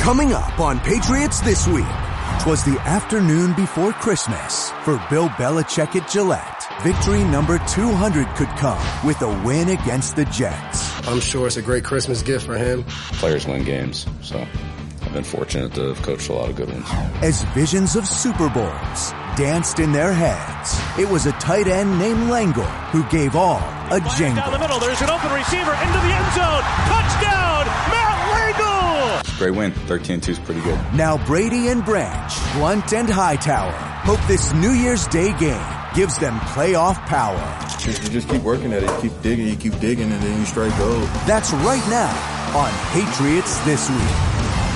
Coming up on Patriots This Week. 'Twas the afternoon before Christmas for Bill Belichick at Gillette. Victory number 200 could come with a win against the Jets. I'm sure it's a great Christmas gift for him. Players win games, so I've been fortunate to have coached a lot of good ones. As visions of Super Bowls danced in their heads, it was a tight end named Langle who gave all a jingle. Down the middle, there's an open receiver into the end zone. Touchdown, Matt Langle! Great win. 13-2 is pretty good. Now Brady and Branch, Blunt and Hightower hope this New Year's Day game gives them playoff power. You just keep working at it. You keep digging, and then you strike gold. That's right now on Patriots This Week.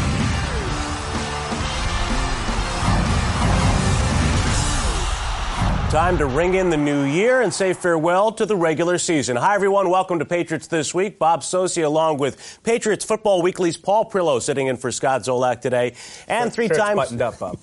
Time to ring in the new year and say farewell to the regular season. Hi, everyone. Welcome to Patriots This Week. Bob Socci along with Patriots Football Weekly's Paul Prillo sitting in for Scott Zolak today. And three times... buttoned up, Bob.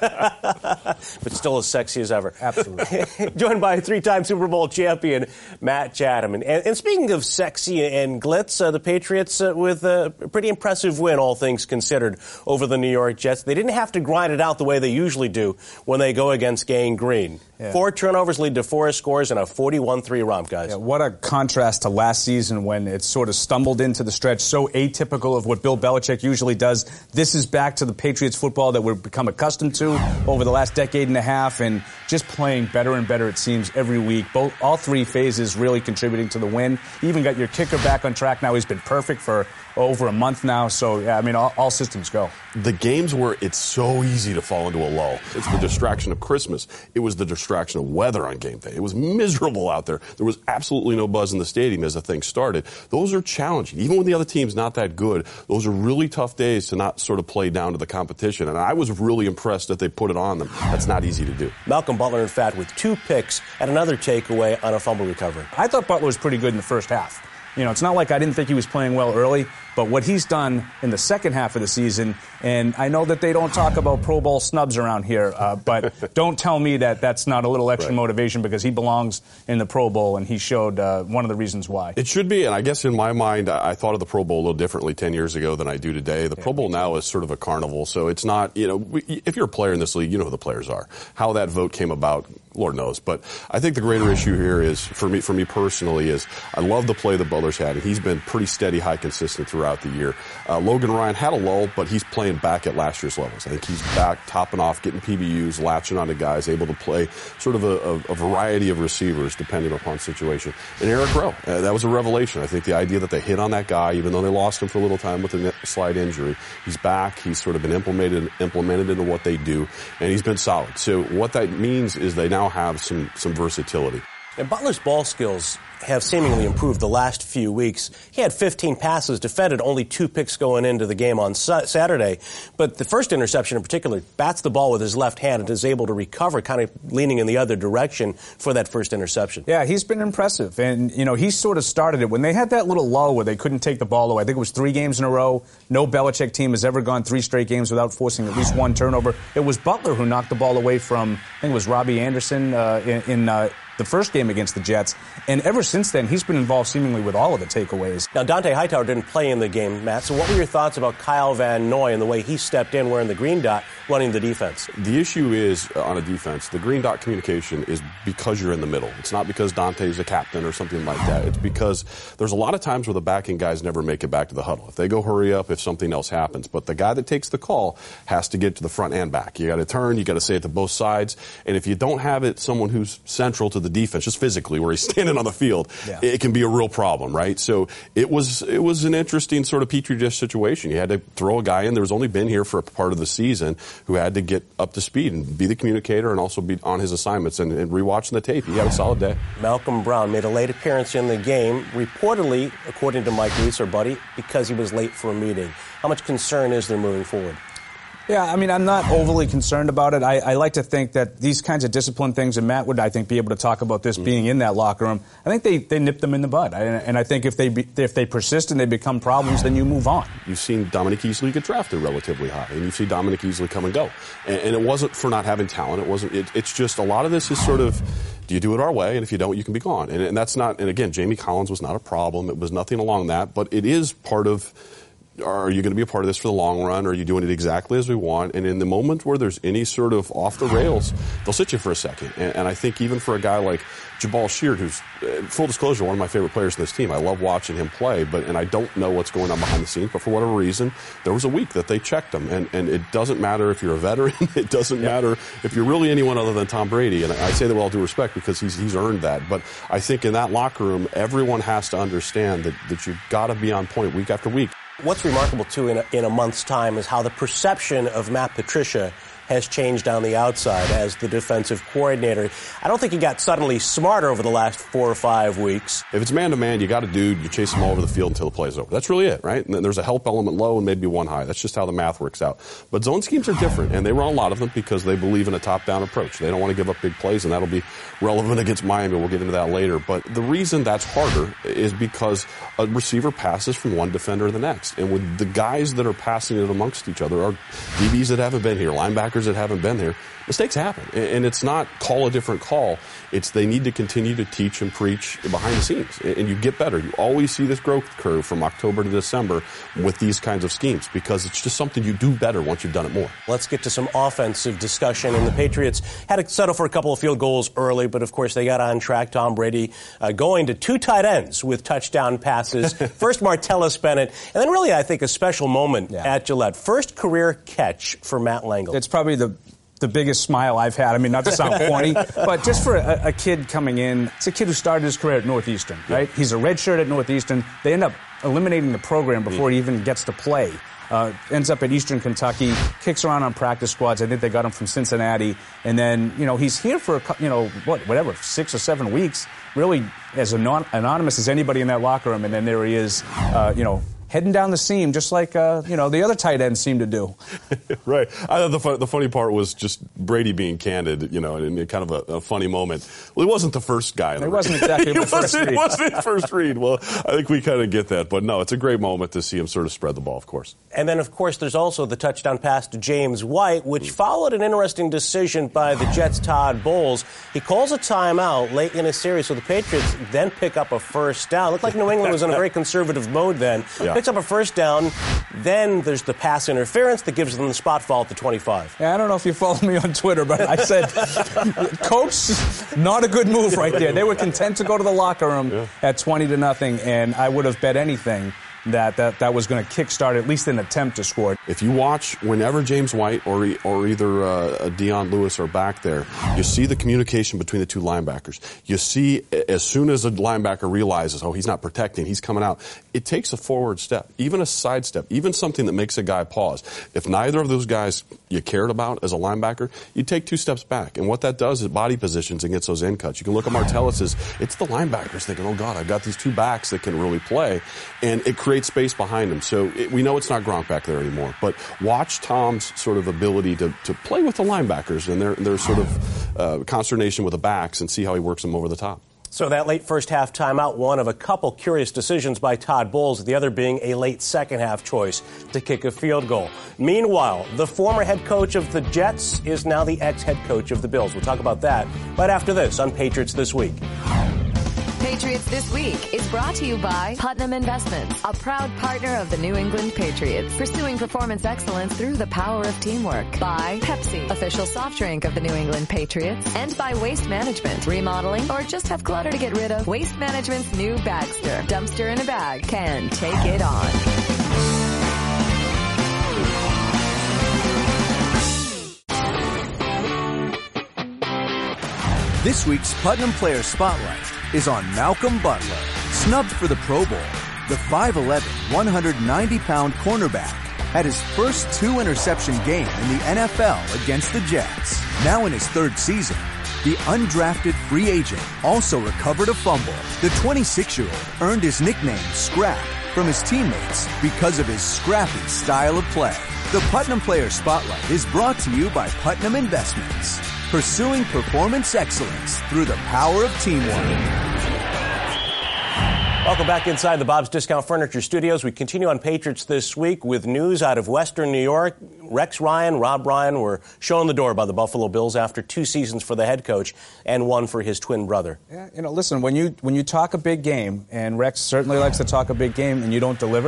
But still as sexy as ever. Absolutely. Joined by three-time Super Bowl champion Matt Chatham. And speaking of sexy and glitz, the Patriots with a pretty impressive win, all things considered, over the New York Jets. They didn't have to grind it out the way they usually do when they go against Gang Green. Yeah. 4 turnovers lead to 4 scores and a 41-3 romp, guys. Yeah, what a contrast to last season when it sort of stumbled into the stretch, so atypical of what Bill Belichick usually does. This is back to the Patriots football that we've become accustomed to over the last decade and a half, and just playing better and better, it seems, every week. All 3 phases really contributing to the win. You even got your kicker back on track now. He's been perfect for over a month now, so, yeah, I mean, all systems go. The games where it's so easy to fall into a lull. It's the distraction of Christmas. It was the distraction of weather on game day. It was miserable out there. There was absolutely no buzz in the stadium as the thing started. Those are challenging. Even when the other team's not that good, those are really tough days to not sort of play down to the competition. And I was really impressed that they put it on them. That's not easy to do. Malcolm Butler, in fact, with 2 picks and another takeaway on a fumble recovery. I thought Butler was pretty good in the first half. You know, it's not like I didn't think he was playing well early, but what he's done in the second half of the season, and I know that they don't talk about Pro Bowl snubs around here, but don't tell me that that's not a little extra motivation, because he belongs in the Pro Bowl, and he showed one of the reasons why. It should be, and I guess in my mind, I thought of the Pro Bowl a little differently 10 years ago than I do today. The Pro Bowl now is sort of a carnival, so it's not, you know, if you're a player in this league, you know who the players are. How that vote came about, Lord knows. But I think the greater issue here is, for me personally, is I love the play that Butler's had, and he's been pretty steady, high consistent throughout the year. Logan Ryan had a lull, but he's playing back at last year's levels. I think he's back, topping off, getting PBUs, latching onto guys, able to play sort of a variety of receivers depending upon situation. And Eric Rowe, that was a revelation. I think the idea that they hit on that guy, even though they lost him for a little time with a slight injury, he's back. He's sort of been implemented into what they do, and he's been solid. So what that means is they now have some versatility. And Butler's ball skills have seemingly improved the last few weeks. He had 15 passes, defended only 2 picks going into the game on Saturday. But the first interception in particular, bats the ball with his left hand and is able to recover, kind of leaning in the other direction for that first interception. Yeah, he's been impressive. And, you know, he sort of started it when they had that little lull where they couldn't take the ball away. I think it was 3 games in a row. No Belichick team has ever gone 3 straight games without forcing at least 1 turnover. It was Butler who knocked the ball away from, I think it was Robbie Anderson in the first game against the Jets. And ever since then, he's been involved seemingly with all of the takeaways. Now, Dante Hightower didn't play in the game, Matt. So what were your thoughts about Kyle Van Noy and the way he stepped in wearing the green dot running the defense? The issue is, on a defense, the green dot communication is because you're in the middle. It's not because Dante's a captain or something like that. It's because there's a lot of times where the backing guys never make it back to the huddle. If they go hurry up, if something else happens. But the guy that takes the call has to get to the front and back. You got to turn, you got to say it to both sides. And if you don't have it, someone who's central to the defense, just physically, where he's standing on the field, it can be a real problem, right? So it was an interesting sort of petri dish situation. You had to throw a guy in. There's only been here for a part of the season who had to get up to speed and be the communicator and also be on his assignments and rewatching the tape. He had a solid day. Malcolm Brown made a late appearance in the game, reportedly, according to Mike Reese, our buddy, because he was late for a meeting. How much concern is there moving forward? Yeah, I mean, I'm not overly concerned about it. I like to think that these kinds of discipline things, and Matt would, I think, be able to talk about this being in that locker room. I think they nip them in the bud. And I think if they persist and they become problems, then you move on. You've seen Dominic Easley get drafted relatively high, and you see Dominic Easley come and go. And it wasn't for not having talent. It's just a lot of this is sort of, do you do it our way? And if you don't, you can be gone. And that's not, and again, Jamie Collins was not a problem. It was nothing along that. But it is part of are you going to be a part of this for the long run? Or are you doing it exactly as we want? And in the moment where there's any sort of off the rails, they'll sit you for a second. And I think even for a guy like Jabal Sheard, who's, full disclosure, one of my favorite players in this team. I love watching him play, and I don't know what's going on behind the scenes, but for whatever reason, there was a week that they checked him. And it doesn't matter if you're a veteran. It doesn't matter if you're really anyone other than Tom Brady. And I say that with all due respect because he's earned that. But I think in that locker room, everyone has to understand that you've got to be on point week after week. What's remarkable, too, in a month's time is how the perception of Matt Patricia has changed on the outside as the defensive coordinator. I don't think he got suddenly smarter over the last 4 or 5 weeks. If it's man-to-man, you got a dude, you chase him all over the field until the play's over. That's really it, right? And then there's a help element low and maybe one high. That's just how the math works out. But zone schemes are different, and they run a lot of them because they believe in a top-down approach. They don't want to give up big plays, and that'll be relevant against Miami. We'll get into that later. But the reason that's harder is because a receiver passes from one defender to the next. And with the guys that are passing it amongst each other are DBs that haven't been here, linebackers that haven't been here. Mistakes happen. And it's not call a different call. It's they need to continue to teach and preach behind the scenes. And you get better. You always see this growth curve from October to December with these kinds of schemes because it's just something you do better once you've done it more. Let's get to some offensive discussion. And the Patriots had to settle for a couple of field goals early, but of course they got on track. Tom Brady going to 2 tight ends with touchdown passes. First Martellus Bennett, and then really I think a special moment at Gillette. First career catch for Matt Langel. It's probably the biggest smile I've had. I mean, not to sound corny, but just for a kid coming in, it's a kid who started his career at Northeastern, right? He's a redshirt at Northeastern. They end up eliminating the program before he even gets to play. Ends up at Eastern Kentucky, kicks around on practice squads. I think they got him from Cincinnati. And then, he's here for, 6 or 7 weeks, really as anonymous as anybody in that locker room. And then there he is, heading down the seam, just like, the other tight ends seem to do. Right. I thought the funny part was just Brady being candid, in kind of a funny moment. Well, he wasn't the first guy. It wasn't exactly the first read. It wasn't his first read. Well, I think we kind of get that. But no, it's a great moment to see him sort of spread the ball, of course. And then, of course, there's also the touchdown pass to James White, which followed an interesting decision by the Jets' Todd Bowles. He calls a timeout late in a series, so the Patriots then pick up a first down. Looked like New England was in a very conservative mode then. Yeah. Picks up a first down. Then there's the pass interference that gives them the spot foul at the 25. Yeah, I don't know if you follow me on Twitter, but I said, Coach, not a good move right there. They were content to go to the locker room at 20-0, and I would have bet anything that was going to kickstart at least an attempt to score. If you watch whenever James White or either Dion Lewis are back there, you see the communication between the two linebackers. You see as soon as a linebacker realizes, he's not protecting, he's coming out, it takes a forward step, even a side step, even something that makes a guy pause. If neither of those guys you cared about as a linebacker, you take 2 steps back. And what that does is body positions and gets those end cuts. You can look at Martellus it's the linebackers thinking, oh God, I've got these 2 backs that can really play. And it creates space behind him. So we know it's not Gronk back there anymore. But watch Tom's sort of ability to play with the linebackers and their sort of consternation with the backs and see how he works them over the top. So that late first half timeout, one of a couple curious decisions by Todd Bowles, the other being a late second half choice to kick a field goal. Meanwhile, the former head coach of the Jets is now the ex-head coach of the Bills. We'll talk about that right after this on Patriots This Week. Patriots This Week is brought to you by Putnam Investments, a proud partner of the New England Patriots, pursuing performance excellence through the power of teamwork. By Pepsi, official soft drink of the New England Patriots. And by Waste Management, remodeling or just have clutter to get rid of. Waste Management's new Bagster, dumpster in a bag, can take it on. This week's Putnam Player Spotlight is on Malcolm Butler, snubbed for the Pro Bowl. The 5'11", 190-pound cornerback had his first 2-interception game in the NFL against the Jets. Now in his 3rd season, the undrafted free agent also recovered a fumble. The 26-year-old earned his nickname Scrap from his teammates because of his scrappy style of play. The Putnam Player Spotlight is brought to you by Putnam Investments, pursuing performance excellence through the power of teamwork. Welcome back inside the Bob's Discount Furniture Studios. We continue on Patriots This Week with news out of Western New York. Rex Ryan, Rob Ryan were shown the door by the Buffalo Bills after 2 seasons for the head coach and 1 for his twin brother. Yeah, listen, when you talk a big game, and Rex certainly likes to talk a big game, and you don't deliver,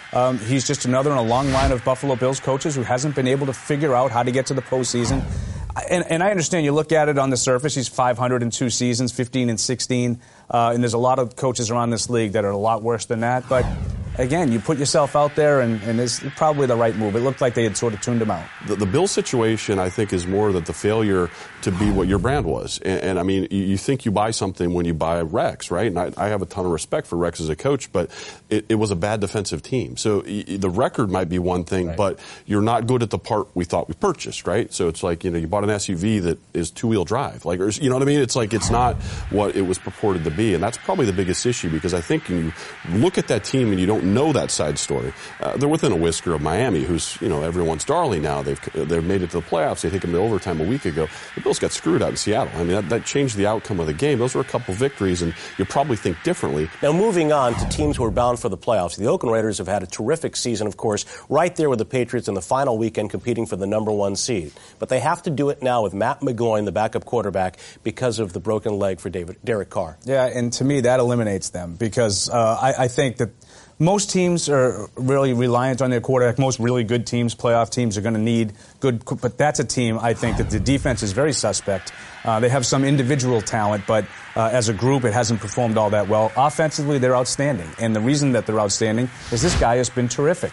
He's just another in a long line of Buffalo Bills coaches who hasn't been able to figure out how to get to the postseason. And I understand you look at it on the surface, he's 500 in 2 seasons, 15 and 16, and there's a lot of coaches around this league that are a lot worse than that. But again, you put yourself out there, and it's probably the right move. It looked like they had sort of tuned him out. The Bill situation, I think, is more that the failure to be what your brand was. And I mean, you think you buy something when you buy Rex, right? And I have a ton of respect for Rex as a coach, but it was a bad defensive team. So the record might be one thing, right, but you're not good at the part we thought we purchased, right? So it's like, you bought an SUV that is 2-wheel drive. Like, or, you know what I mean? It's like it's not what it was purported to be. And that's probably the biggest issue, because I think when you look at that team and you don't know that side story, they're within a whisker of Miami, who's, everyone's darling now. They've made it to the playoffs. They take them to overtime a week ago. The Bills got screwed out in Seattle. I mean, that changed the outcome of the game. Those were a couple victories, and you probably think differently. Now, moving on to teams who are bound for the playoffs, the Oakland Raiders have had a terrific season, of course, right there with the Patriots in the final weekend competing for the number 1 seed. But they have to do it now with Matt McGloin, the backup quarterback, because of the broken leg for Derek Carr. Yeah, and to me, that eliminates them, because I think that most teams are really reliant on their quarterback. Most really good teams, playoff teams, are going to need good. But that's a team, I think, that the defense is very suspect. They have some individual talent, but as a group, it hasn't performed all that well. Offensively, they're outstanding. And the reason that they're outstanding is this guy has been terrific.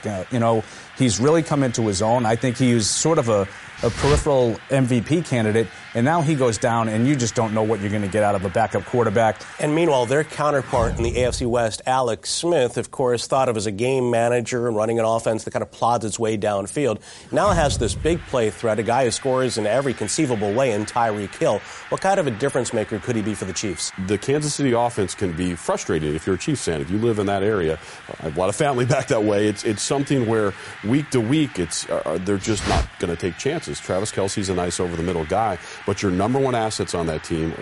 He's really come into his own. I think he was sort of a peripheral MVP candidate, and now he goes down, and you just don't know what you're going to get out of a backup quarterback. And meanwhile, their counterpart in the AFC West, Alex Smith, of course, thought of as a game manager and running an offense that kind of plods its way downfield, now has this big play threat, a guy who scores in every conceivable way in Tyreek Hill. What kind of a difference maker could he be for the Chiefs? The Kansas City offense can be frustrating if you're a Chiefs fan. If you live in that area, I have a lot of family back that way. It's something where week to week, they're just not going to take chances. Travis Kelce's a nice over-the-middle guy, but your number 1 assets on that team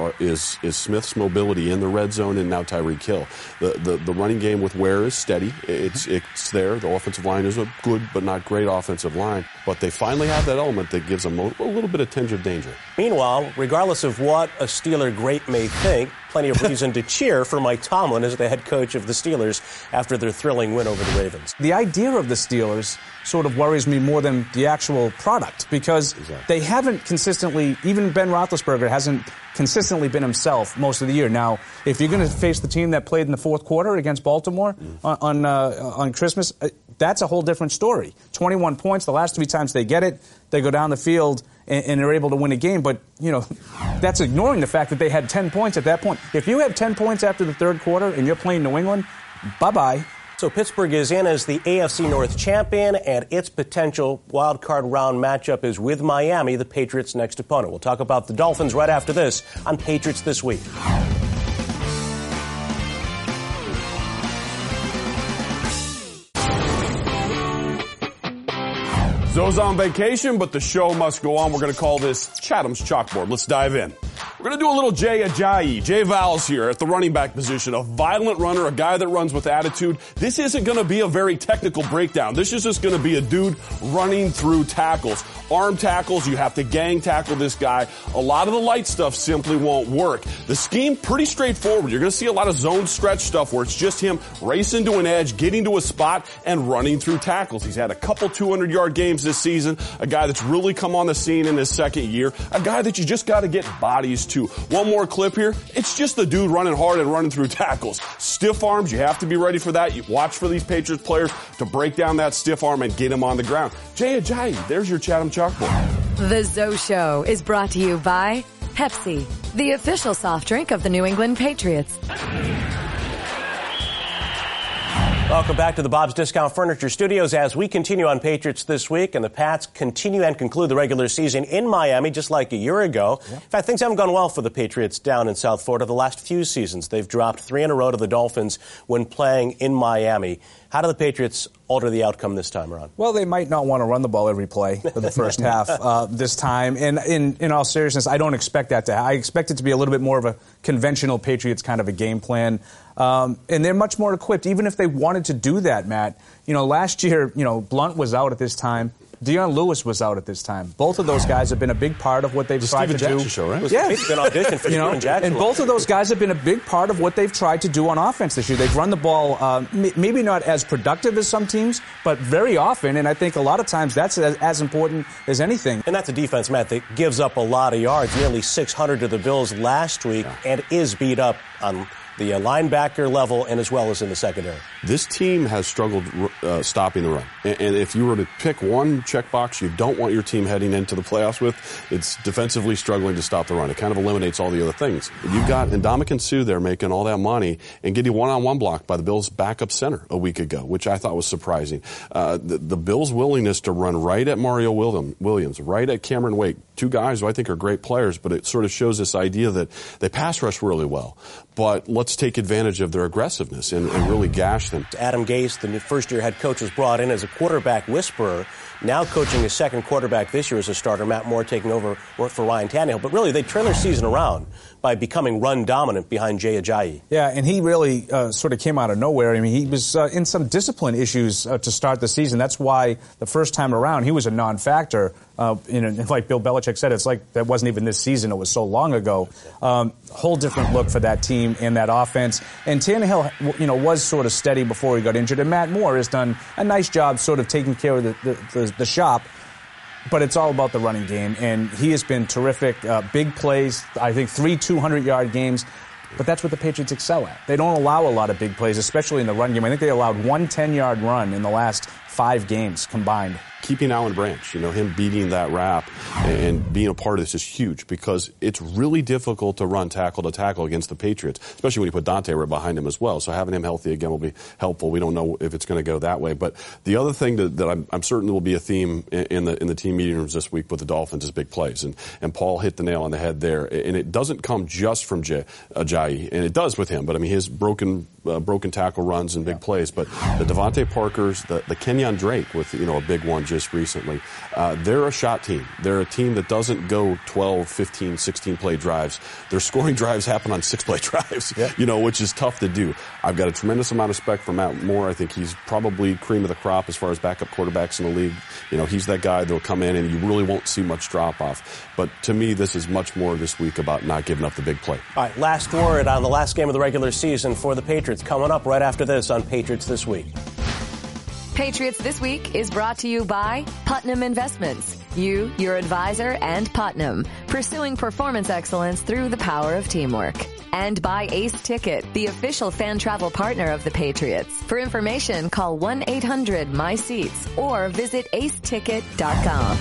is Smith's mobility in the red zone and now Tyreek Hill. The running game with Ware is steady. It's there. The offensive line is a good but not great offensive line, but they finally have that element that gives them a little bit of tinge of danger. Meanwhile, regardless of what a Steeler great may think, plenty of reason to cheer for Mike Tomlin as the head coach of the Steelers after their thrilling win over the Ravens. The idea of the Steelers sort of worries me more than the actual product, because they haven't consistently, even Ben Roethlisberger hasn't consistently been himself most of the year. Now, if you're going to face the team that played in the fourth quarter against Baltimore on Christmas, that's a whole different story. 21 points, the last 3 times they get it, they go down the field and they're able to win a game. But, that's ignoring the fact that they had 10 points at that point. If you have 10 points after the third quarter and you're playing New England, bye-bye. So Pittsburgh is in as the AFC North champion, and its potential wild card round matchup is with Miami, the Patriots' next opponent. We'll talk about the Dolphins right after this on Patriots This Week. Zoe's on vacation, but the show must go on. We're going to call this Chatham's Chalkboard. Let's dive in. We're going to do a little Jay Ajayi. Jay Val's here at the running back position, a violent runner, a guy that runs with attitude. This isn't going to be a very technical breakdown. This is just going to be a dude running through tackles. Arm tackles, you have to gang tackle this guy. A lot of the light stuff simply won't work. The scheme, pretty straightforward. You're going to see a lot of zone stretch stuff where it's just him racing to an edge, getting to a spot, and running through tackles. He's had a couple 200-yard games this season, a guy that's really come on the scene in his second year, a guy that you just got to get bodies to. One more clip here. It's just the dude running hard and running through tackles. Stiff arms, you have to be ready for that. You watch for these Patriots players to break down that stiff arm and get him on the ground. Jay Ajayi, there's your Chatham Chalkboard. The Zoe Show is brought to you by Pepsi, the official soft drink of the New England Patriots. Welcome back to the Bob's Discount Furniture Studios as we continue on Patriots This Week, and the Pats continue and conclude the regular season in Miami just like a year ago. In fact, things haven't gone well for the Patriots down in South Florida the last few seasons. They've dropped 3 in a row to the Dolphins when playing in Miami. How do the Patriots alter the outcome this time around? Well, they might not want to run the ball every play for the first half this time. And in all seriousness, I don't expect that to happen. I expect it to be a little bit more of a conventional Patriots kind of a game plan. And they're much more equipped, even if they wanted to do that, Matt. Last year, Blunt was out at this time. Dion Lewis was out at this time. Both of those guys have been a big part of what they've tried to do. Show, right? Yeah, It's been auditioned for Steven Jackson. And both of those guys have been a big part of what they've tried to do on offense this year. They've run the ball maybe not as productive as some teams, but very often, and I think a lot of times that's as important as anything. And that's a defense, Matt, that gives up a lot of yards, nearly 600 to the Bills last week, and is beat up on the linebacker level and as well as in the secondary. This team has struggled stopping the run. And if you were to pick one checkbox you don't want your team heading into the playoffs with, it's defensively struggling to stop the run. It kind of eliminates all the other things. You've got Ndamukong Suh there making all that money and getting one-on-one blocked by the Bills' backup center a week ago, which I thought was surprising. The Bills' willingness to run right at Mario Williams, right at Cameron Wake, two guys who I think are great players, but it sort of shows this idea that they pass rush really well. But let's take advantage of their aggressiveness and really gash them. Adam Gase, the first-year head coach, was brought in as a quarterback whisperer, now coaching his second quarterback this year as a starter. Matt Moore taking over for Ryan Tannehill. But really, they turned their season around by becoming run-dominant behind Jay Ajayi. Yeah, and he really sort of came out of nowhere. I mean, he was in some discipline issues to start the season. That's why the first time around he was a non-factor. Like Bill Belichick said, it's like that wasn't even this season. It was so long ago. Whole different look for that team and that offense. And Tannehill, was sort of steady before he got injured. And Matt Moore has done a nice job sort of taking care of the shop. But it's all about the running game. And he has been terrific. Big plays, I think 3 200-yard games. But that's what the Patriots excel at. They don't allow a lot of big plays, especially in the run game. I think they allowed 1 10-yard run in the last 5 games combined. Keeping Alan Branch, him beating that rap and being a part of this is huge because it's really difficult to run tackle to tackle against the Patriots, especially when you put Dante right behind him as well. So having him healthy again will be helpful. We don't know if it's going to go that way. But the other thing that I'm certain will be a theme in the team meeting rooms this week with the Dolphins is big plays. And Paul hit the nail on the head there. And it doesn't come just from Ajayi, and it does with him. But, his broken tackle runs and big plays. But the Devontae Parkers, the Kenyon Drake with, a big one just recently, they're a shot team. They're a team that doesn't go 12, 15, 16-play drives. Their scoring drives happen on 6-play drives, which is tough to do. I've got a tremendous amount of respect for Matt Moore. I think he's probably cream of the crop as far as backup quarterbacks in the league. He's that guy that'll come in and you really won't see much drop-off. But to me, this is much more this week about not giving up the big play. All right, last word on the last game of the regular season for the Patriots coming up right after this on Patriots This Week. Patriots This Week is brought to you by Putnam Investments. You, your advisor, and Putnam, pursuing performance excellence through the power of teamwork. And by Ace Ticket, the official fan travel partner of the Patriots. For information, call 1-800-MY-SEATS or visit aceticket.com.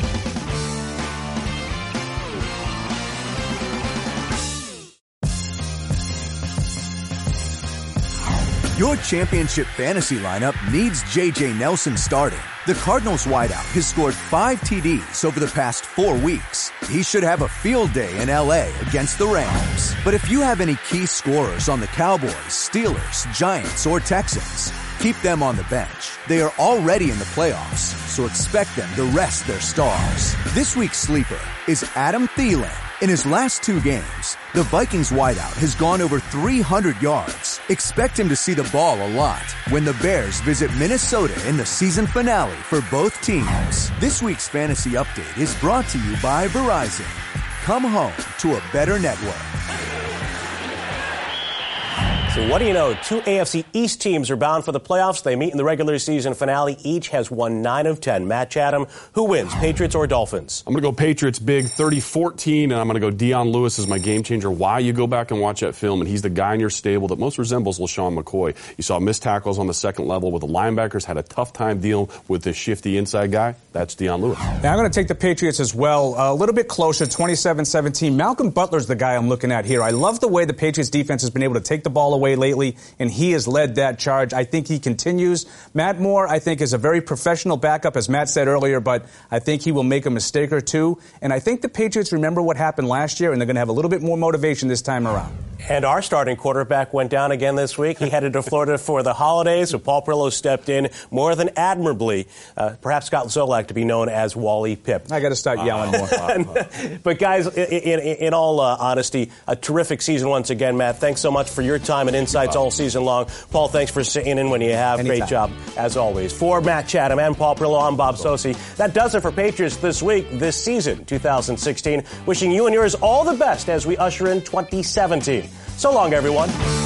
Your championship fantasy lineup needs J.J. Nelson starting. The Cardinals wideout has scored 5 TDs over the past 4 weeks. He should have a field day in L.A. against the Rams. But if you have any key scorers on the Cowboys, Steelers, Giants, or Texans, keep them on the bench. They are already in the playoffs, so expect them to rest their stars. This week's sleeper is Adam Thielen. In his last 2 games, the Vikings wideout has gone over 300 yards. Expect him to see the ball a lot when the Bears visit Minnesota in the season finale for both teams. This week's fantasy update is brought to you by Verizon. Come home to a better network. So what do you know? 2 AFC East teams are bound for the playoffs. They meet in the regular season finale. Each has won 9 of 10. Matt Chatham, who wins, Patriots or Dolphins? I'm going to go Patriots big, 30-14, and I'm going to go Dion Lewis as my game changer. Why? You go back and watch that film, and he's the guy in your stable that most resembles LaShawn McCoy. You saw missed tackles on the second level with the linebackers, had a tough time dealing with this shifty inside guy. That's Dion Lewis. Now I'm going to take the Patriots as well. A little bit closer, 27-17. Malcolm Butler's the guy I'm looking at here. I love the way the Patriots defense has been able to take the ball away lately, and he has led that charge. I think he continues. Matt Moore, I think, is a very professional backup, as Matt said earlier, but I think he will make a mistake or two. And I think the Patriots remember what happened last year, and they're going to have a little bit more motivation this time around. And our starting quarterback went down again this week. He headed to Florida for the holidays, so Paul Perillo stepped in more than admirably. Perhaps Scott Zolak to be known as Wally Pipp. I got to start yelling more. But guys, in all honesty, a terrific season once again, Matt. Thanks so much for your time and and insights all season long. Paul, thanks for sitting in when you have. Anytime. Great job, as always. For Matt Chatham and Paul Perillo, I'm Bob Sosi. That does it for Patriots this week, this season, 2016. Wishing you and yours all the best as we usher in 2017. So long, everyone.